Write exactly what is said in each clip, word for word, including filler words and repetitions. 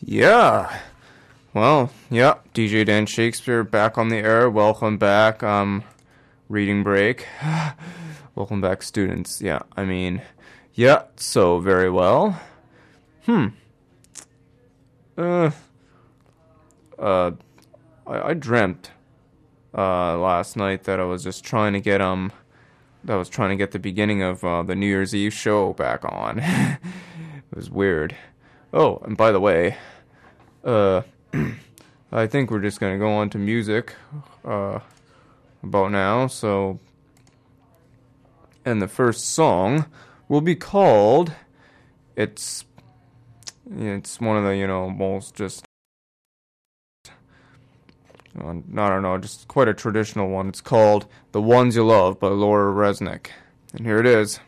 Yeah. Well, yeah, D J Dan Shakespeare back on the air. Welcome back. Um, reading break. Welcome back, students. Yeah, I mean, yeah, so very well. Hmm. Uh, uh, I, I dreamt, uh, last night that I was just trying to get, um, that I was trying to get the beginning of, uh, the New Year's Eve show back on. It was weird. Oh, and by the way, uh, I think we're just gonna go on to music, uh, about now, so, and the first song will be called, it's, it's one of the, you know, most just, uh, I don't know, just quite a traditional one. It's called The Ones You Love by Laura Resnick, and here it is.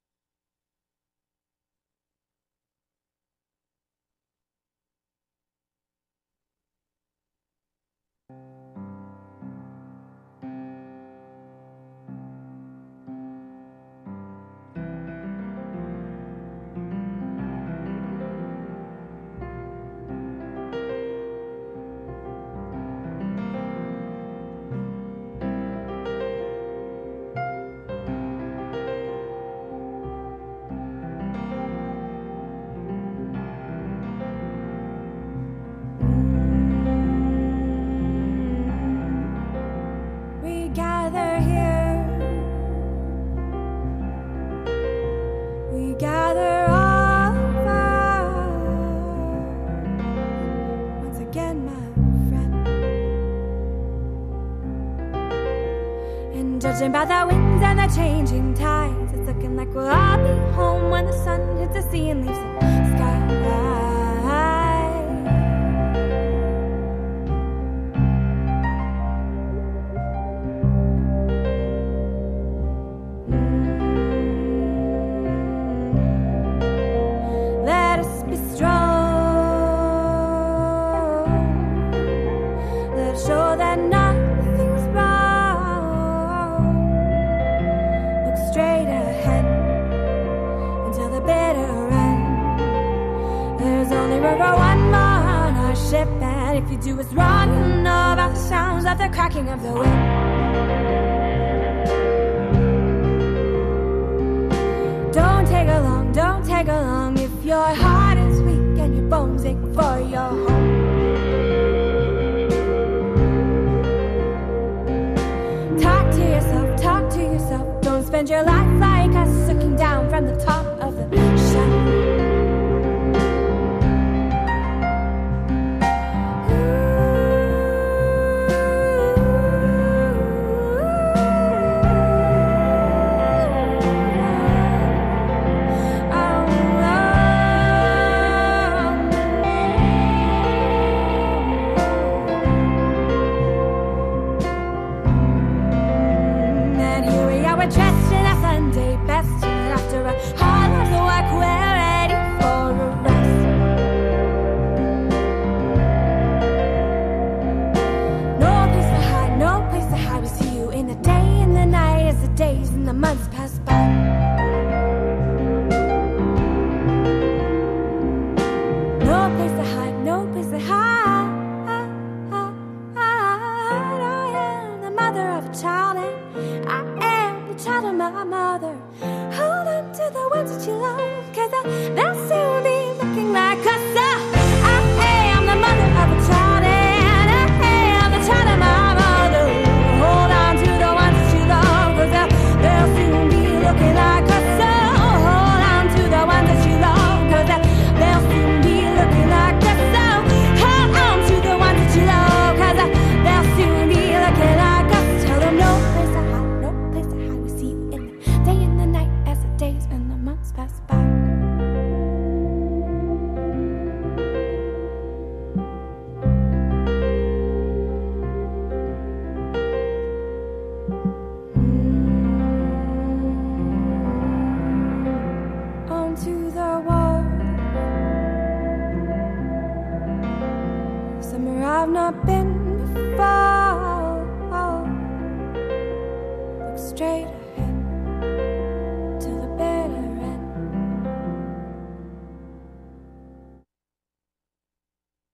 Judging by the winds and the changing tides, it's looking like we'll all be home when the sun hits the sea and leaves the sky. Mm. Let us be strong. Let us show that nothing's wrong. Straight ahead until the bitter end. There's only room for one more on our ship, and if you do us wrong, you'll know about sounds of the cracking of the whip. Don't take along, don't take along if your heart is weak and your bones ache for your home. Talk to yourself, talk to yourself. Don't spend your life like us, looking down from the top of the shelf. Dressed in a Sunday best, and after a hard night's work, we're ready for a rest. No place to hide, no place to hide. We see you in the day and the night as the days and the months pass by. No place to hide, no place to hide. I am the mother of a child, and I am the child of my mother. Hold on to the ones that you love, cause they'll soon be looking like us. I am the mother of a child, and I am the child of my mother. Hold on to the ones that you love, cause they'll soon be looking like us. Hold on to the ones that you love, cause they'll soon be looking like us. Hold on to the ones that you love, cause they'll soon be looking like us. Tell them no place to hide, no place to hide. We see you in the day and the night as the days and the months pass by. Mm. Onto the wall, somewhere I've not been before. Look straight ahead to the bitter end.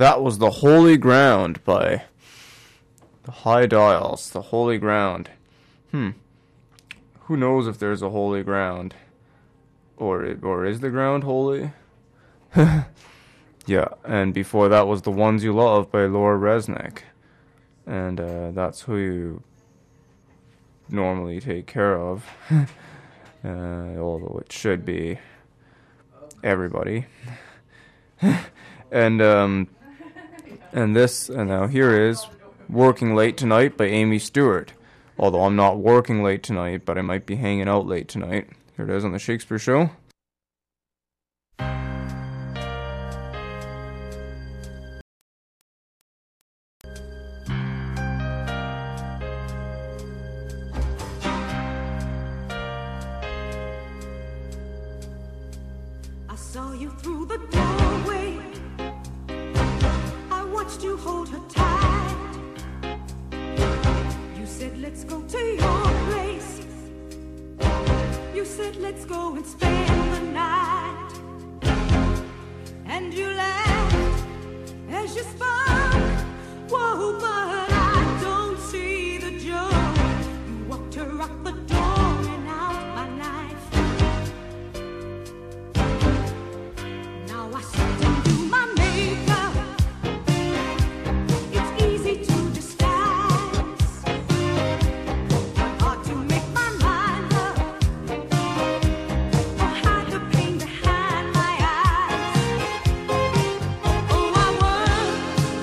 That was The Holy Ground by the High Dials. The Holy Ground. Hmm. Who knows if there's a holy ground? Or, or is the ground holy? Yeah, and before that was The Ones You Love by Laura Resnick. And uh, that's who you normally take care of. uh, although it should be everybody. and um, and this, and now here is Working Late Tonight by Amy Stewart. Although I'm not working late tonight, but I might be hanging out late tonight. Here it is on The Shakespeare Show. I saw you through the doorway. I watched you hold her tight. You said, let's go to your place. You said, let's go and spend the night. And you laughed as you spoke. Whoa, but I don't see the joke. You walked her out the door and out my knife. Now I sit and do my makeup. It's easy to disguise, but hard to make my mind up or hide the pain behind my eyes. Oh, I work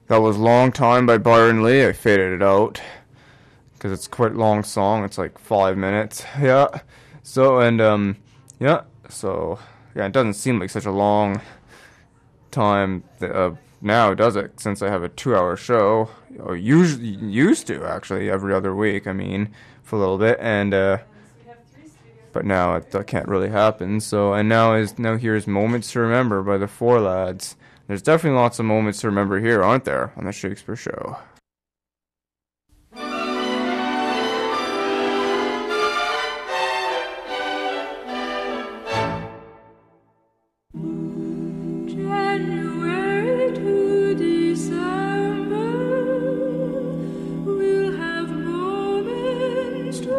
That was Long Time by Byron Lee. I faded it out because it's quite a long song. It's like five minutes. Yeah. So, and, um, yeah. So, yeah, it doesn't seem like such a long time uh, now, does it? Since I have a two-hour show. Or usually, used to, actually, every other week, I mean, for a little bit. And, uh, but now it that can't really happen. So, and now is now here's Moments to Remember by the Four Lads. There's definitely lots of moments to remember here, aren't there, on the Shakespeare Show? January to December, we'll have moments to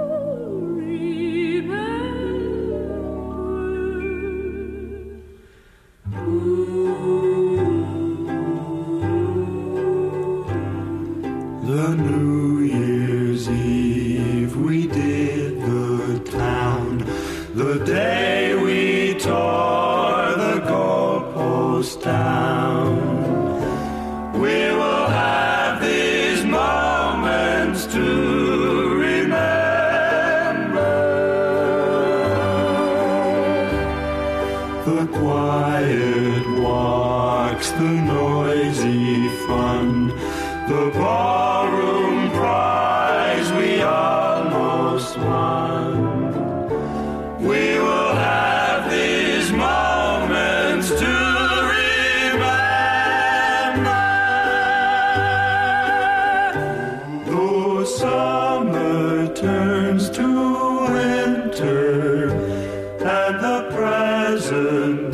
The New Year's Eve we did the town, the day we tore the goalpost down. We will have these moments to remember. The quiet walks, the noisy fun, the ballroom prize we almost won. We will have these moments to remember. Though summer turns to winter and the present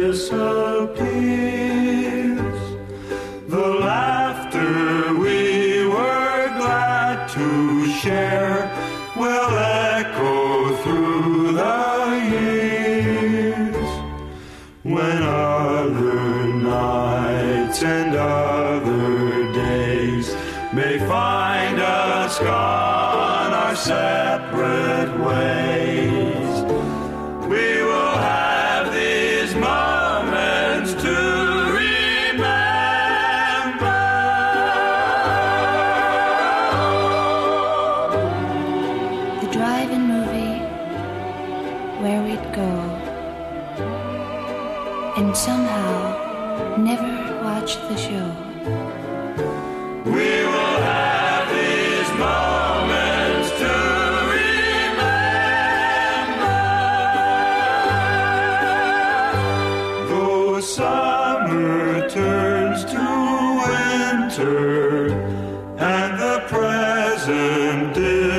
disappears, the laughter we were glad to share will echo through the years. When other nights and other days may find us gone our separate ways, we will have these moments to drive-in movie where we'd go and somehow never watch the show. We will have these moments to remember. Though summer turns to winter and the present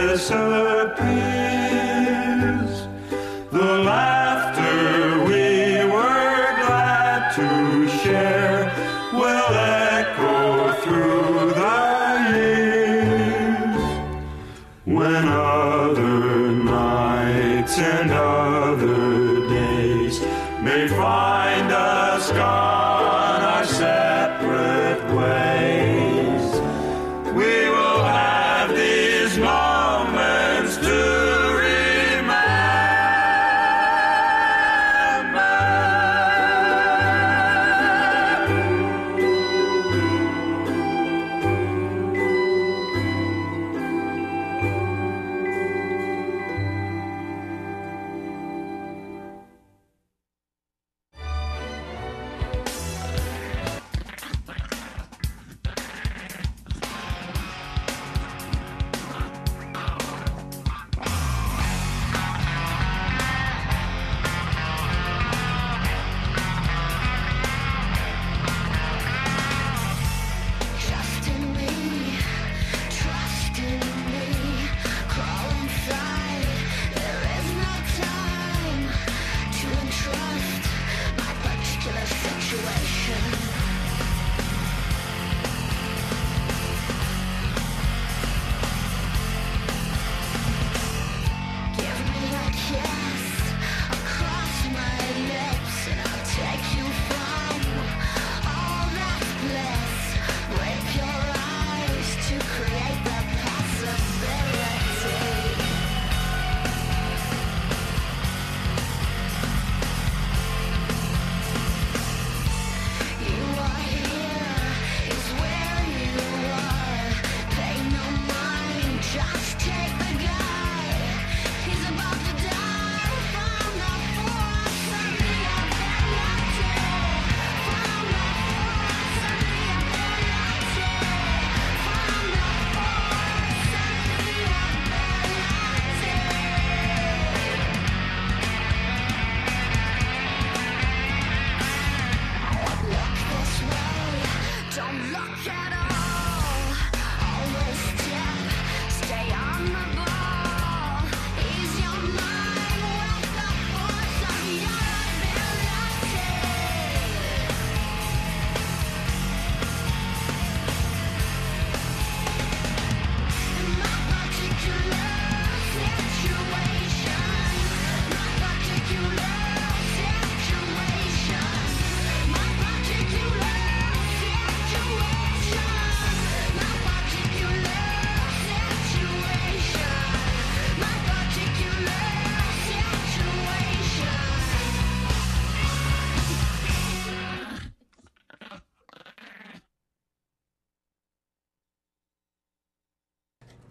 disappears, the laughter we were glad to share will echo through the years. When other nights and other days may find us gone our separate ways, we will have these moments to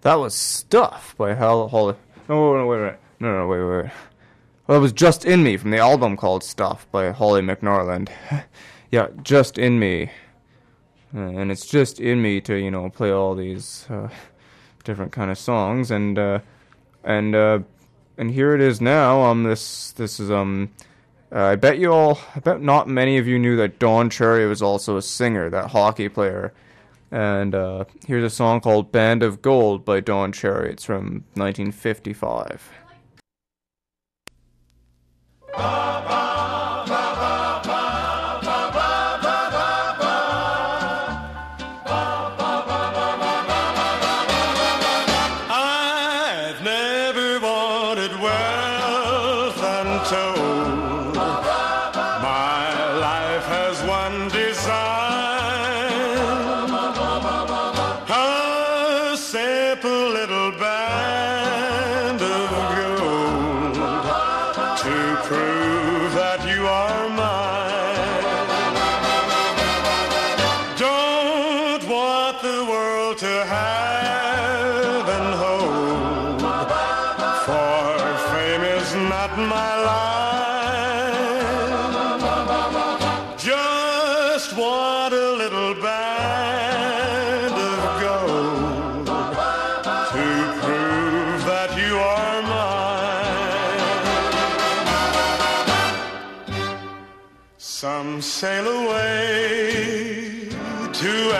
That was Stuff by Hal Holly. No, no, wait, wait. No, no, wait, wait. Well, that was Just In Me from the album called Stuff by Holly McNorland. Yeah, Just In Me. Uh, and it's just in me to, you know, play all these uh, different kind of songs. And, uh, and, uh, and here it is now. Um, this, this is, um, uh, I bet you all, I bet not many of you knew that Don Cherry was also a singer, that hockey player. And uh, here's a song called Band of Gold by Don Cherry. It's from nineteen fifty-five. I've never wanted wealth untold. My life has one design. A simple little band of gold to prove that you are mine. Don't want the world to have and hold, for fame is not my line. Just want a little band of gold to prove that you are mine. Some sail away to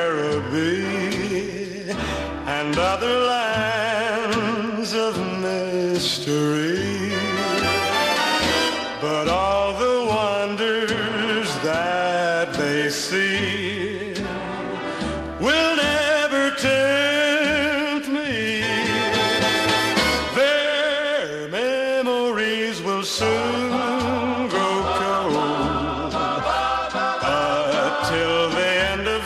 Araby and other lands of mystery, but all the wonders that they see will never tempt me. Their memories will soon grow cold, but till the end of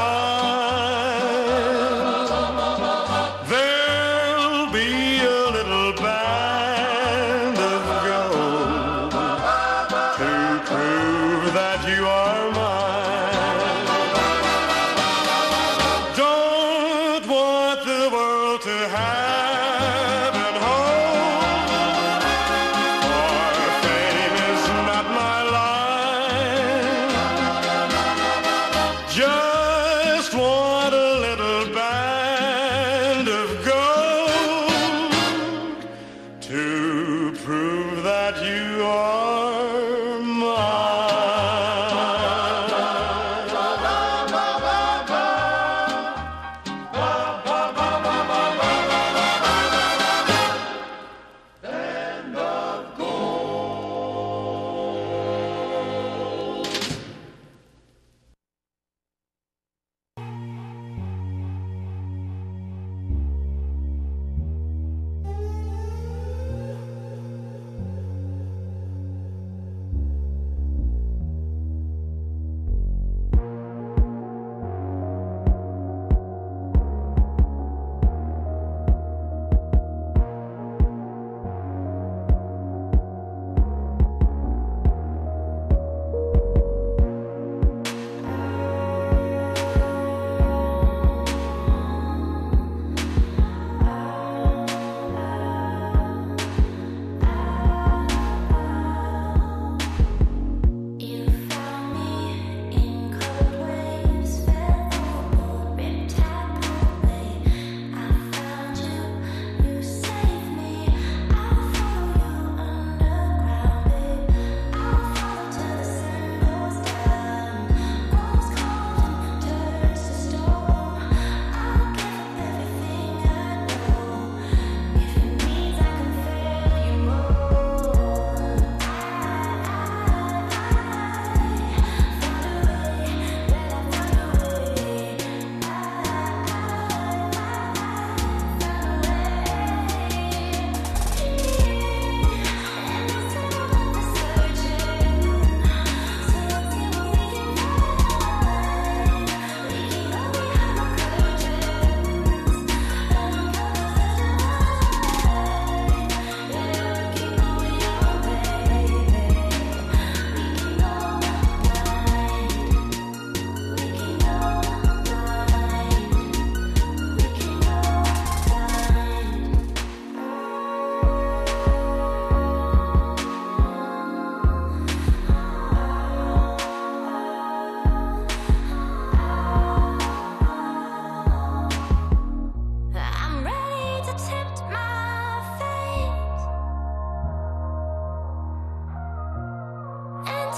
time there'll be a little band of gold to prove that you are mine. Don't want the world to have and hold, for fame is not my line. Just want a little band of gold to prove that you are mine.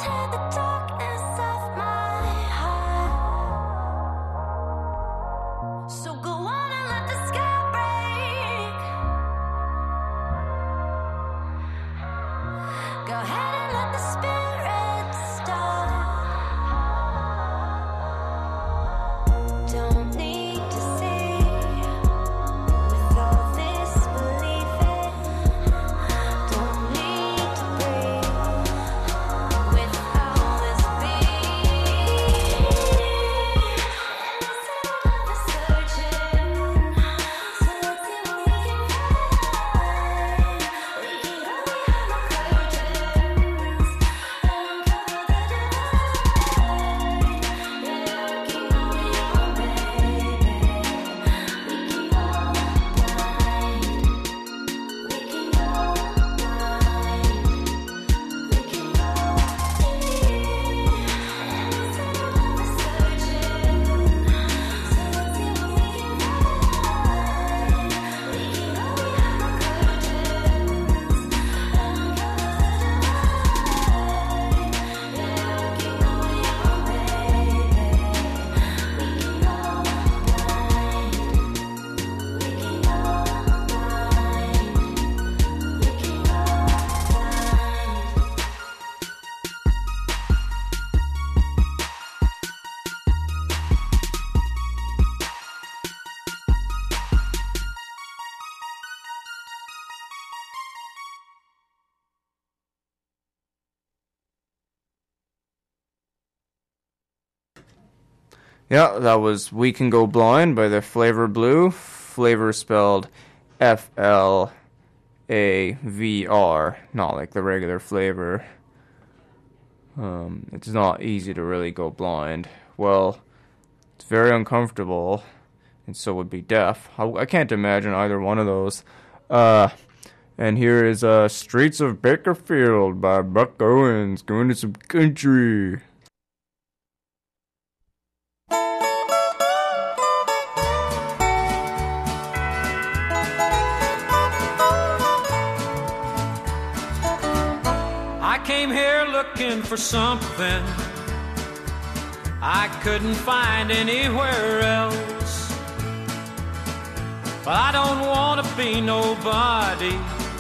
tear the darkness off my heart. So go on and let the sky break. Go ahead and let the spirit start. Don't need to see with all this believing. Don't need to breathe with all this being. The searching, so let's see what we can find. We can go behind the curtains and uncover the divine. Yeah, keep moving on, baby. We can go blind. We can go blind. We can go the searching, so let's see what we can find. We can go behind the curtains and uncover the divine. Yeah, keep moving on, baby. We can go blind. We can go blind. We can go blind. Yeah, that was We Can Go Blind by the Flavor Blue. Flavor spelled F L A V R, not like the regular flavor. Um, it's not easy to really go blind. Well, it's very uncomfortable, and so would be deaf. I, I can't imagine either one of those. Uh, and here is uh, Streets of Bakerfield by Buck Owens, going to some country. I came here looking for something I couldn't find anywhere else. But I don't want to be nobody,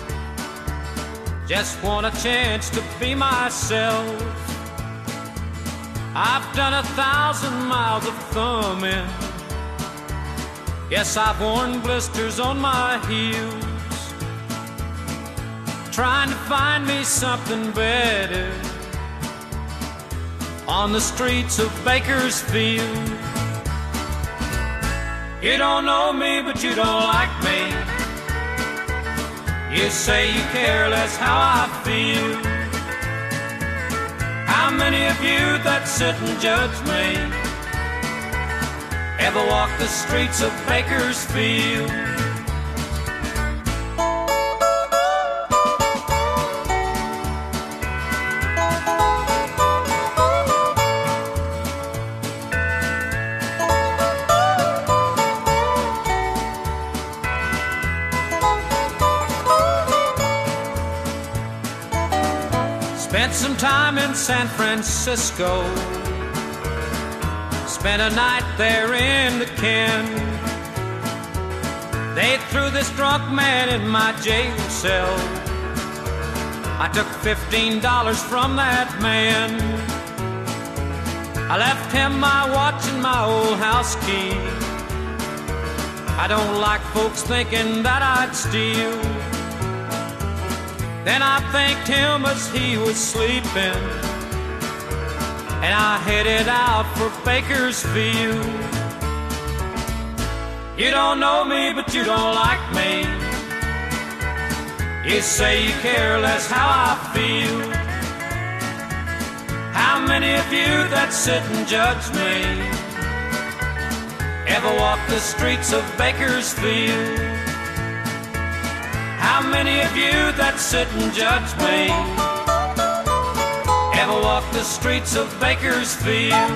just want a chance to be myself. I've done a thousand miles of thumbing, yes, I've worn blisters on my heels, trying to find me something better on the streets of Bakersfield. You don't know me, but you don't like me. You say you care less how I feel. How many of you that sit and judge me ever walk the streets of Bakersfield? Spent some time in San Francisco, spent a night there in the Ken. They threw this drunk man in my jail cell. I took fifteen dollars from that man. I left him my watch and my old house key. I don't like folks thinking that I'd steal. Then I thanked him as he was sleeping, and I headed out for Bakersfield. You don't know me, but you don't like me. You say you care less how I feel. How many of you that sit and judge me ever walk the streets of Bakersfield? How many of you that sit and judge me ever walk the streets of Bakersfield?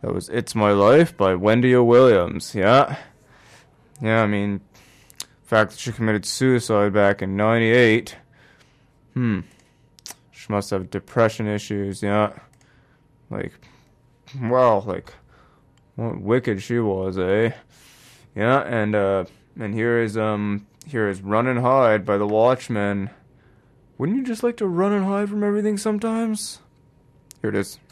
That was It's My Life by Wendy O. Williams. Yeah. Yeah, I mean, the fact that she committed suicide back in ninety-eight. Hmm. She must have depression issues, yeah. Like, wow, like, what wicked she was, eh? Yeah, and, uh, and here is, um, here is Run and Hide by the Watchmen. Wouldn't you just like to run and hide from everything sometimes? Here it is.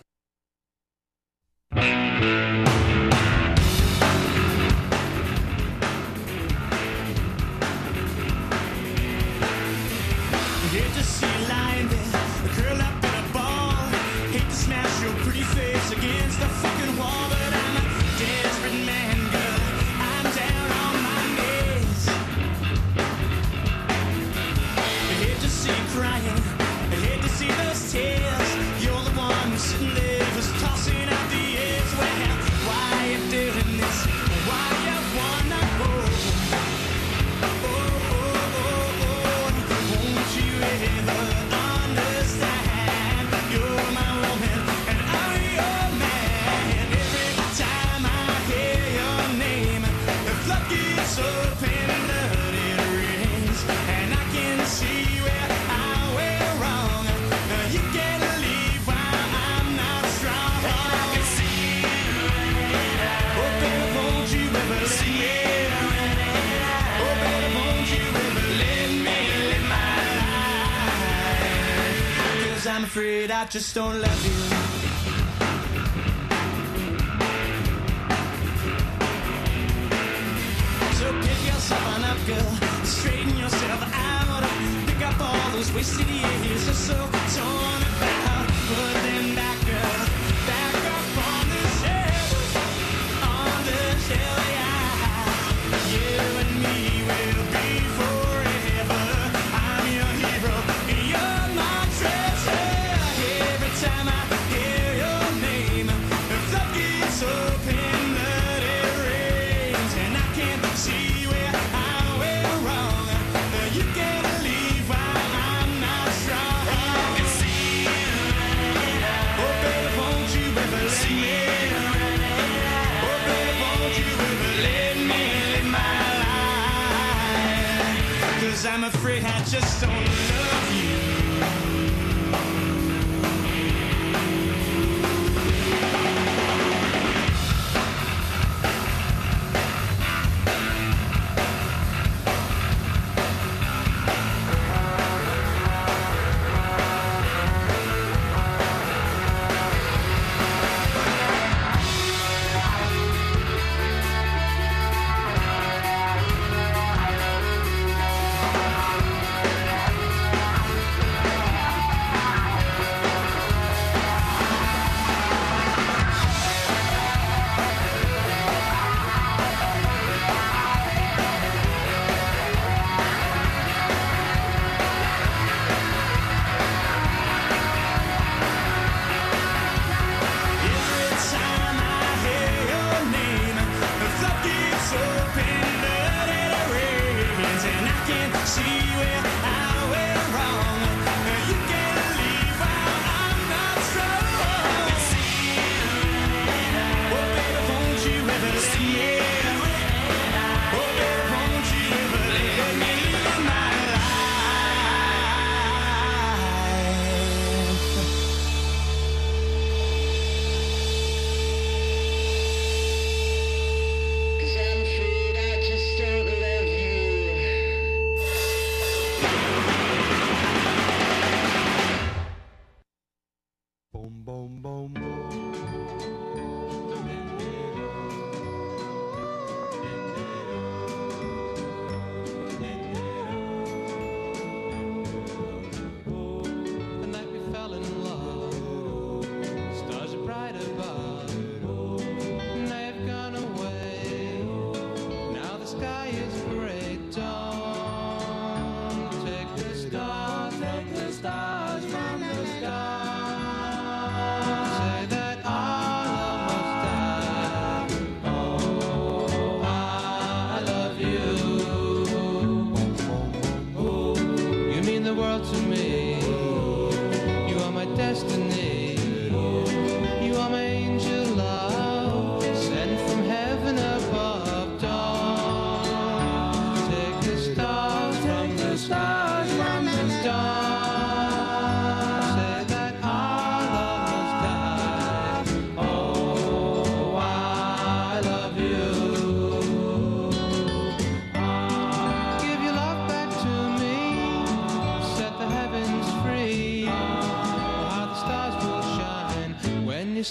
Hate to see you lying there, curled up in a ball. Hate to smash your pretty face against the fucking wall, but I'm a desperate man, girl. I'm down on my knees. I hate to see you crying, I hate to see those tears. You're the one who's sitting there, just tossing out the edge. Well, why you doing this? Why you wanna go? Oh, oh, oh, oh, won't you ever understand? You're my woman and I'm your man. Every time I hear your name, the floodgates open, blood it rings, and I can see where I went wrong. Now you can leave while I'm not strong. And I can see you running out. Oh, baby, won't you ever let me? Oh, baby, won't you ever let me live my life? 'Cause I'm afraid I just don't love you. So pick yourself on up, girl. Straighten yourself out. Pick up all those wasted years you're so torn about. Put them back, girl. Back up on the shelf. On the shelf, yeah. You and me will be forever. I'm your hero. You're my treasure. Every time I hear your name, the floodgates open, blood it rains, and I can't see where I went wrong. You can leave while I'm not strong. I can see you running out. Oh, baby, won't you ever let me? Oh, baby, won't you ever let me live my life? 'Cause I'm afraid I just don't love you.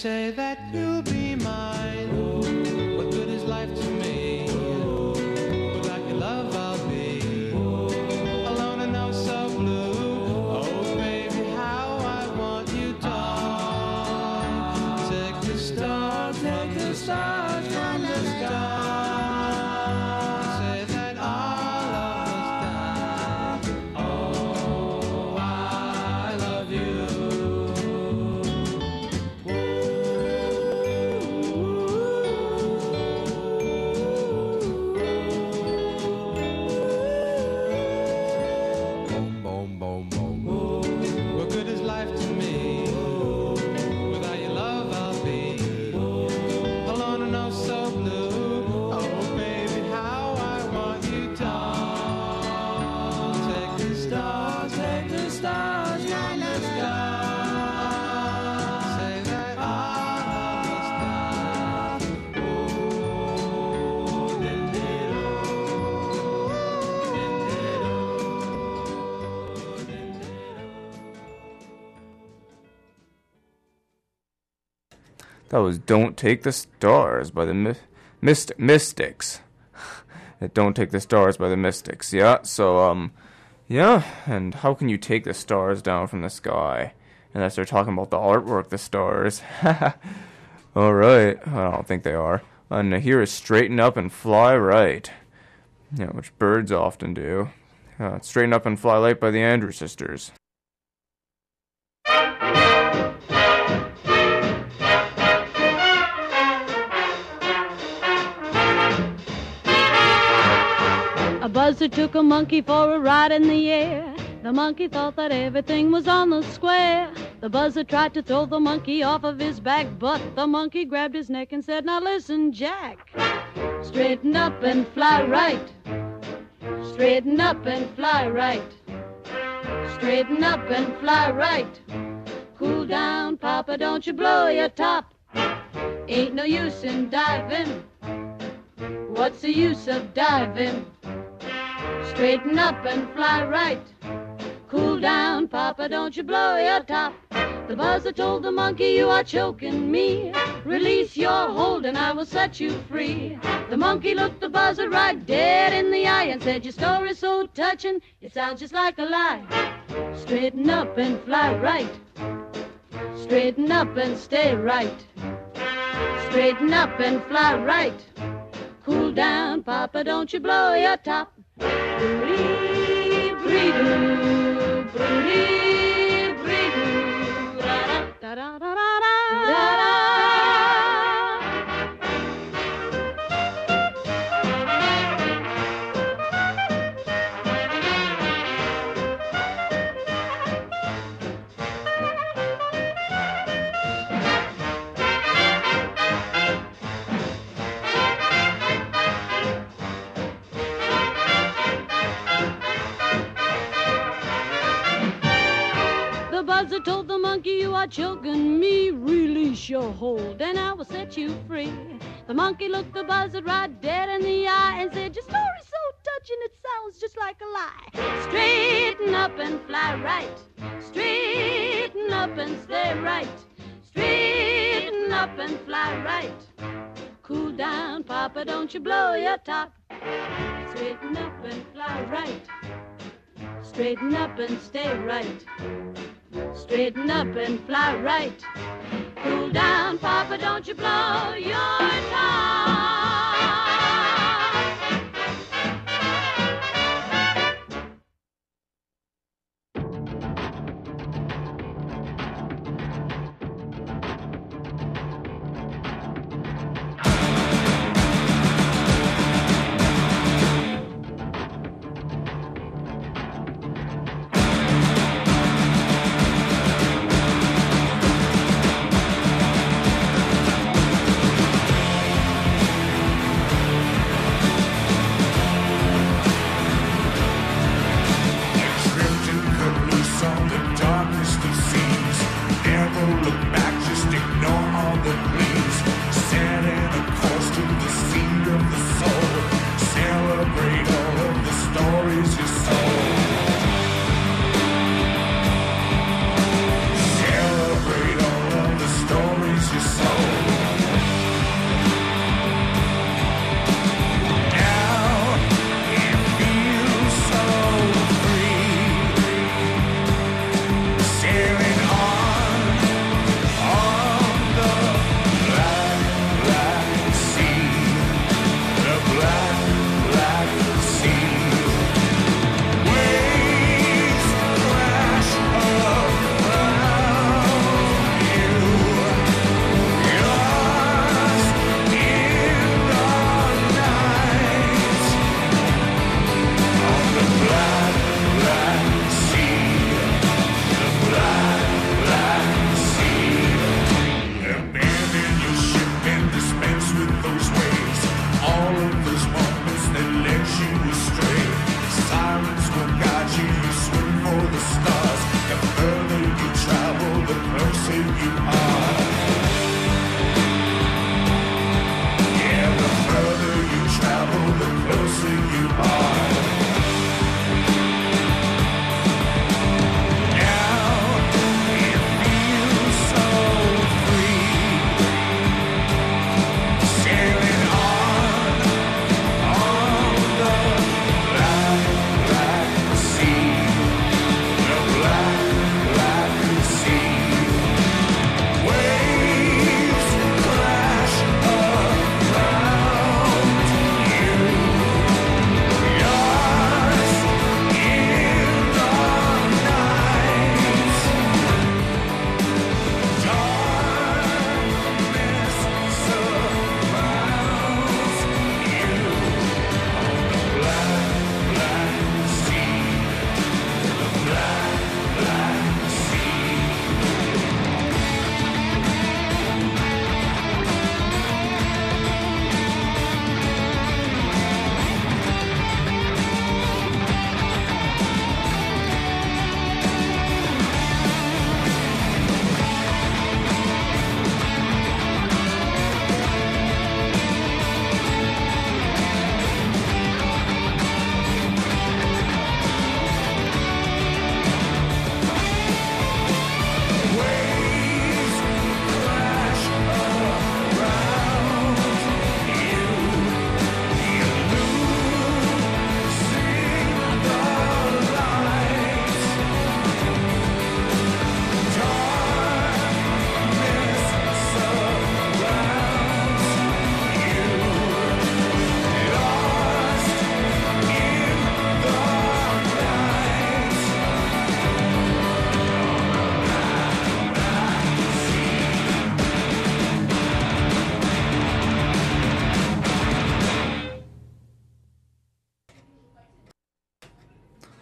say that you'll be mine. What good is life to me? Without your love I'll be alone and oh so blue. Oh baby, how I want you, darling. Take the stars, take the stars from the sky. Say that our love has died. Oh, I love you. Boom, boom, boom, boom. What good is life to me? Without your love I'll be alone and oh so blue. Oh baby, how I want you, darling. Take the stars, take the stars from the sky. Say that our love has died. Oh, did-did-oh, did-did-oh, did-did-oh. That was Don't Take the Stars by the My- Myst- Mystics. Don't Take the Stars by the Mystics, yeah. So, um, yeah, and how can you take the stars down from the sky? Unless they're talking about the artwork, the stars. Alright, I don't think they are. And here is Straighten Up and Fly Right. Yeah, which birds often do. Uh, Straighten Up and Fly Right by the Andrews Sisters. A buzzard took a monkey for a ride in the air. The monkey thought that everything was on the square. The buzzard tried to throw the monkey off of his back, but the monkey grabbed his neck and said, "Now listen, Jack. Straighten up and fly right. Straighten up and fly right. Straighten up and fly right. Cool down, Papa, don't you blow your top. Ain't no use in diving. What's the use of diving? Straighten up and fly right. Cool down, Papa, don't you blow your top." The buzzard told the monkey, "You are choking me. Release your hold and I will set you free." The monkey looked the buzzard right dead in the eye and said, "Your story's so touching, it sounds just like a lie. Straighten up and fly right. Straighten up and stay right. Straighten up and fly right. Cool down, Papa, don't you blow your top." Bree, bree, doo, bree, bree, doo, da da da da da da da. The buzzard told the monkey, "You are choking me. Release your hold and I will set you free." The monkey looked the buzzard right dead in the eye and said, "Your story's so touching, it sounds just like a lie. Straighten up and fly right. Straighten up and stay right. Straighten up and fly right. Cool down, Papa, don't you blow your top. Straighten up and fly right. Straighten up and stay right. Straighten up and fly right. Cool down, Papa, don't you blow your top."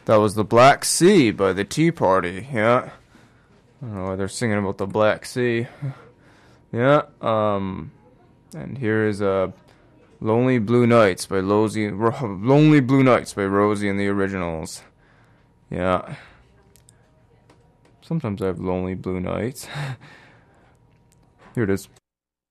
That was the Black Sea by the Tea Party. Yeah. I don't know why they're singing about the Black Sea. Yeah. Um, and here is uh, Lonely Blue Nights by Rosie. Lonely Blue Nights by Rosie and the Originals. Yeah. Sometimes I have Lonely Blue Nights. Here it is.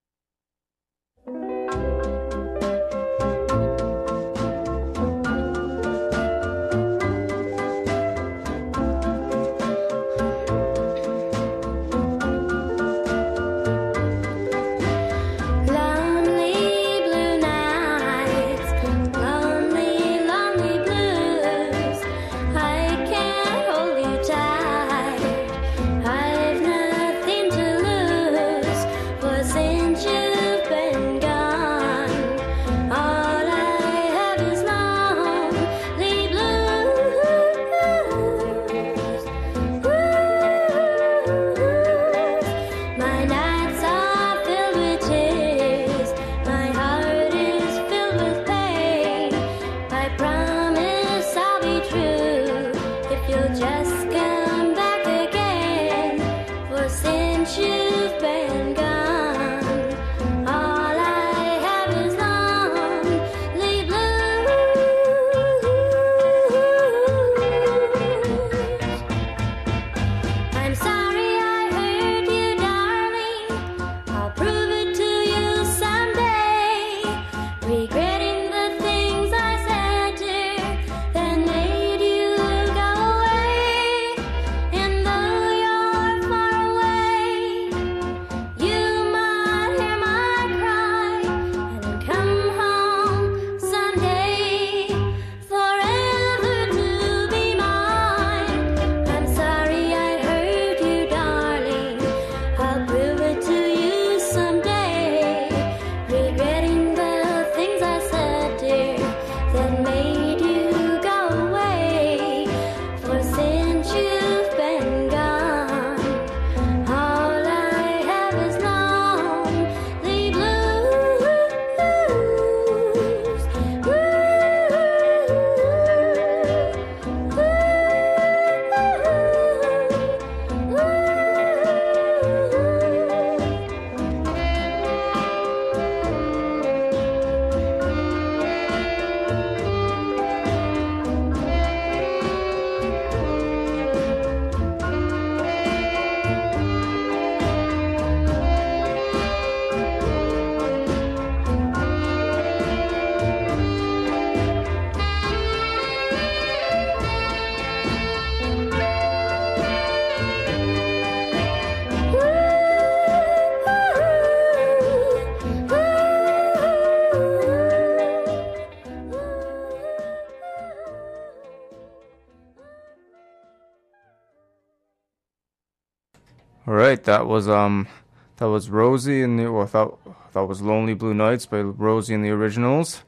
All right, that was um, that was Rosie and the well, that that was Lonely Blue Nights by Rosie and the Originals.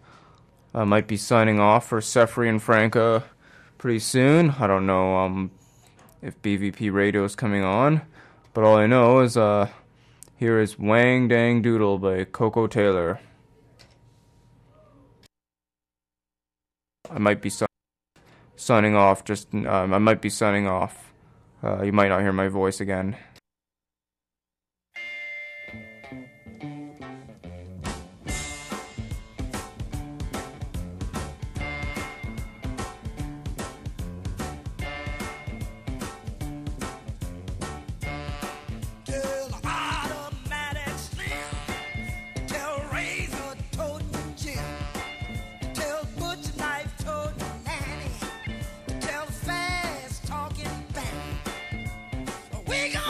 I might be signing off for Sefri and Franca pretty soon. I don't know um, if B V P Radio is coming on, but all I know is uh, here is Wang Dang Doodle by Coco Taylor. I might be si- signing off. Just um, I might be signing off. Uh, you might not hear my voice again. We gon'